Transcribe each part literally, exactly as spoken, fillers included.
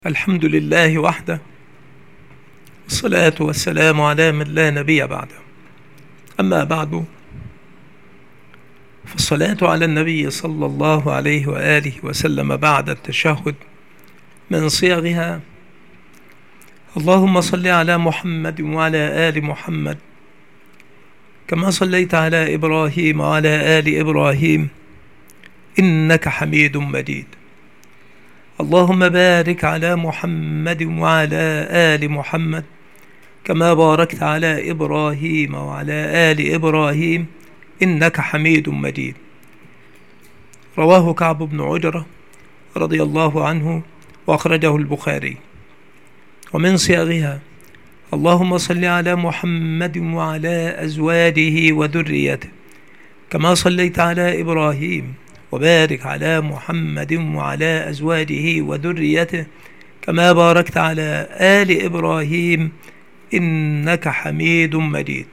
الحمد لله وحده، والصلاة والسلام على من لا نبي بعده. أما بعد، فالصلاة على النبي صلى الله عليه وآله وسلم بعد التشهد من صيغها: اللهم صل على محمد وعلى آل محمد كما صليت على إبراهيم وعلى آل إبراهيم إنك حميد مجيد. اللهم بارك على محمد وعلى آل محمد كما باركت على إبراهيم وعلى آل إبراهيم إنك حميد مجيد. رواه كعب بن عجرة رضي الله عنه وأخرجه البخاري. ومن صيغها: اللهم صل على محمد وعلى أزواجه وذريته كما صليت على إبراهيم وبارك على محمد وعلى أزواجه وذريته كما باركت على آل إبراهيم إنك حميد مجيد.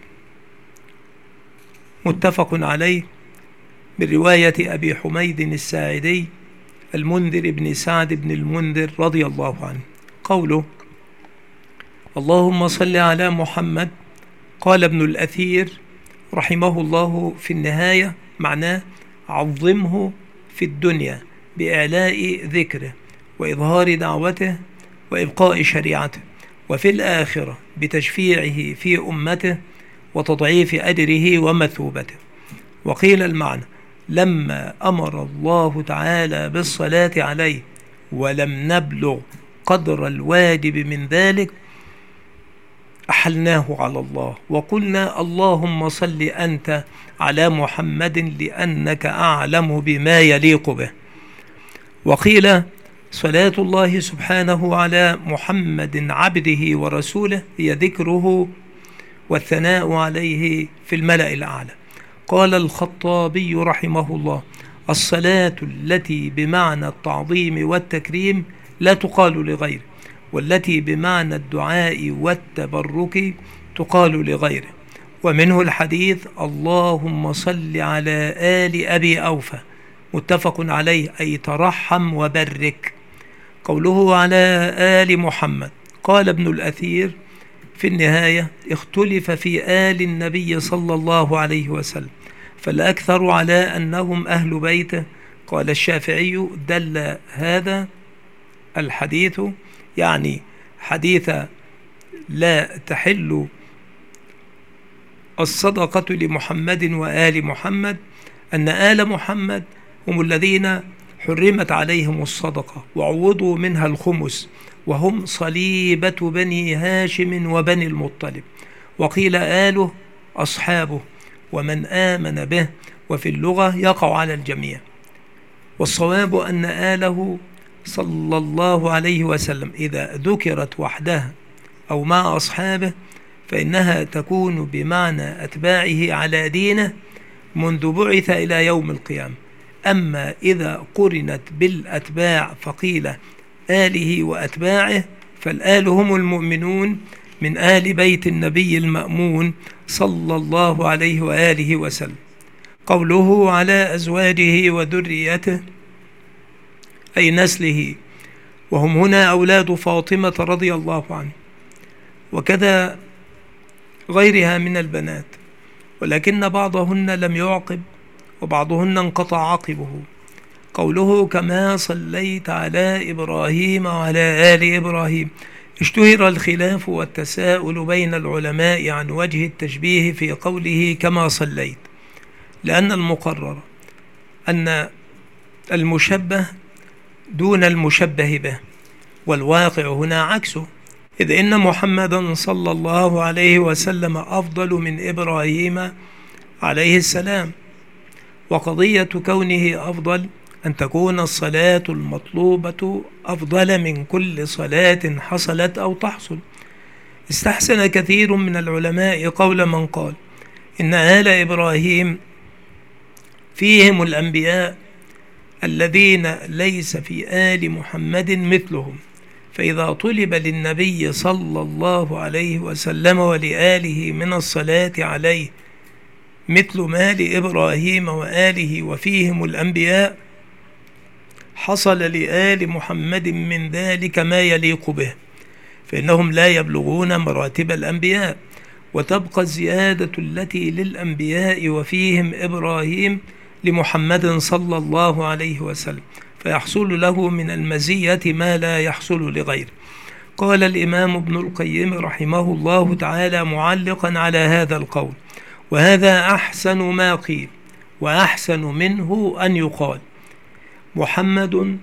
متفق عليه من رواية أبي حميد الساعدي المنذر بن سعد بن المنذر رضي الله عنه. قوله اللهم صل على محمد، قال ابن الأثير رحمه الله في النهاية: معناه عظمه في الدنيا بإعلاء ذكره وإظهار دعوته وإبقاء شريعته، وفي الآخرة بتشفيعه في أمته وتضعيف أجره ومثوبته. وقيل المعنى: لما أمر الله تعالى بالصلاة عليه ولم نبلغ قدر الواجب من ذلك أحلناه على الله وقلنا اللهم صل أنت على محمد لأنك أعلم بما يليق به. وقيل صلاة الله سبحانه على محمد عبده ورسوله هي ذكره والثناء عليه في الملأ الأعلى. قال الخطابي رحمه الله: الصلاة التي بمعنى التعظيم والتكريم لا تقال لغيره، والتي بمعنى الدعاء والتبرك تقال لغيره. ومنه الحديث: اللهم صل على آل أبي أوفى، متفق عليه، أي ترحم وبرك. قوله على آل محمد، قال ابن الأثير في النهاية: اختلف في آل النبي صلى الله عليه وسلم، فالأكثر على أنهم أهل بيته. قال الشافعي: دل هذا الحديث، يعني حديث لا تحل الصدقة لمحمد وآل محمد، أن آل محمد هم الذين حرمت عليهم الصدقة وعوضوا منها الخمس، وهم صليبة بني هاشم وبني المطلب. وقيل آله أصحابه ومن آمن به، وفي اللغة يقع على الجميع. والصواب أن آله صلى الله عليه وسلم إذا ذكرت وحدها أو مع أصحابه فإنها تكون بمعنى أتباعه على دينه منذ بعث إلى يوم القيامة. أما إذا قرنت بالأتباع فقيل آله وأتباعه، فالآل هم المؤمنون من آل بيت النبي المأمون صلى الله عليه وآله وسلم. قوله على أزواجه وذريته أي نسله، وهم هنا أولاد فاطمة رضي الله عنه، وكذا غيرها من البنات، ولكن بعضهن لم يعقب وبعضهن انقطع عقبه. قوله كما صليت على إبراهيم وعلى آل إبراهيم، اشتهر الخلاف والتساؤل بين العلماء عن وجه التشبيه في قوله كما صليت، لأن المقرر أن المشبه دون المشبه به، والواقع هنا عكسه، إذ إن محمدا صلى الله عليه وسلم أفضل من إبراهيم عليه السلام. وقضية كونه أفضل أن تكون الصلاة المطلوبة أفضل من كل صلاة حصلت أو تحصل. استحسن كثير من العلماء قول من قال إن آل إبراهيم فيهم الأنبياء الذين ليس في آل محمد مثلهم، فإذا طلب للنبي صلى الله عليه وسلم ولآله من الصلاة عليه مثل ما لإبراهيم وآله وفيهم الأنبياء حصل لآل محمد من ذلك ما يليق به، فإنهم لا يبلغون مراتب الأنبياء، وتبقى الزيادة التي للأنبياء وفيهم إبراهيم لمحمد صلى الله عليه وسلم، فيحصل له من المزية ما لا يحصل لغيره. قال الإمام ابن القيم رحمه الله تعالى معلقا على هذا القول: وهذا أحسن ما قيل، وأحسن منه أن يقال محمد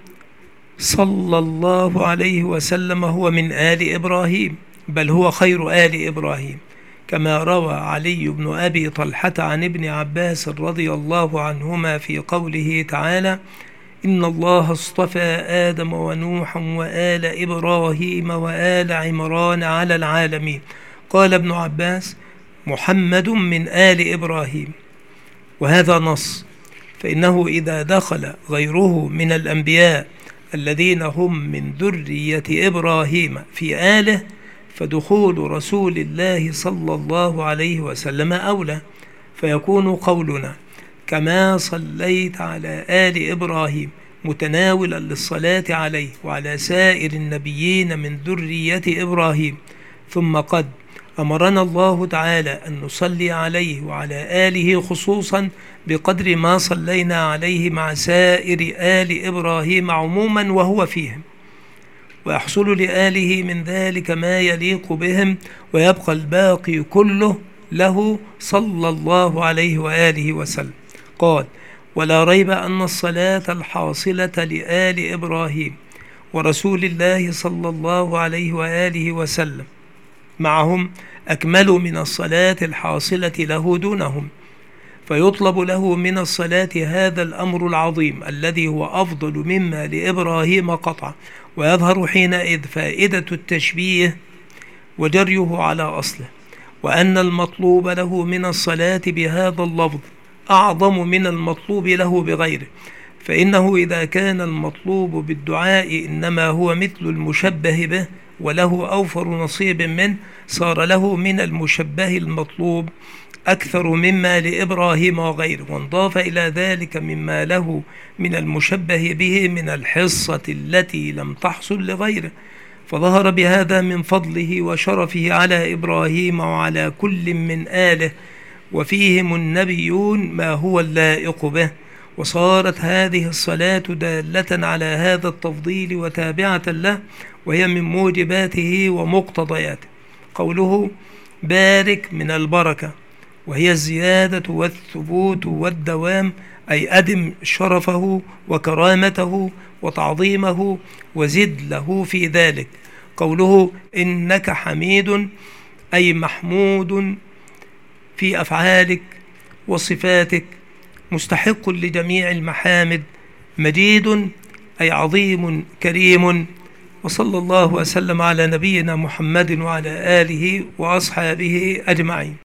صلى الله عليه وسلم هو من آل إبراهيم، بل هو خير آل إبراهيم، كما روى علي بن أبي طلحة عن ابن عباس رضي الله عنهما في قوله تعالى: إن الله اصطفى آدم ونوحا وآل إبراهيم وآل عمران على العالمين. قال ابن عباس: محمد من آل إبراهيم، وهذا نص، فإنه إذا دخل غيره من الأنبياء الذين هم من ذرية إبراهيم في آله، فدخول رسول الله صلى الله عليه وسلم أولى، فيكون قولنا: كما صليت على آل إبراهيم، متناولا للصلاة عليه وعلى سائر النبيين من ذرية إبراهيم. ثم قد أمرنا الله تعالى أن نصلي عليه وعلى آله خصوصا بقدر ما صلينا عليه مع سائر آل إبراهيم عموما وهو فيهم، ويحصل لآله من ذلك ما يليق بهم، ويبقى الباقي كله له صلى الله عليه وآله وسلم. قال: ولا ريب أن الصلاة الحاصلة لآل إبراهيم ورسول الله صلى الله عليه وآله وسلم معهم أكمل من الصلاة الحاصلة له دونهم، فيطلب له من الصلاة هذا الأمر العظيم الذي هو أفضل مما لإبراهيم قطعا، ويظهر حينئذ فائدة التشبيه وجريه على أصله، وأن المطلوب له من الصلاة بهذا اللفظ أعظم من المطلوب له بغيره، فإنه إذا كان المطلوب بالدعاء إنما هو مثل المشبه به وله أوفر نصيب منه، صار له من المشبه المطلوب أكثر مما لإبراهيم وغيره، وانضاف إلى ذلك مما له من المشبه به من الحصة التي لم تحصل لغيره، فظهر بهذا من فضله وشرفه على إبراهيم وعلى كل من آله وفيهم النبيون ما هو اللائق به، وصارت هذه الصلاة دالة على هذا التفضيل وتابعة له، وهي من موجباته ومقتضياته. قوله بارك من البركة، وهي الزيادة والثبوت والدوام، أي أدم شرفه وكرامته وتعظيمه وزد له في ذلك. قوله إنك حميد، أي محمود في أفعالك وصفاتك، مستحق لجميع المحامد، مجيد أي عظيم كريم. وصلى الله وسلم على نبينا محمد وعلى آله وأصحابه أجمعين.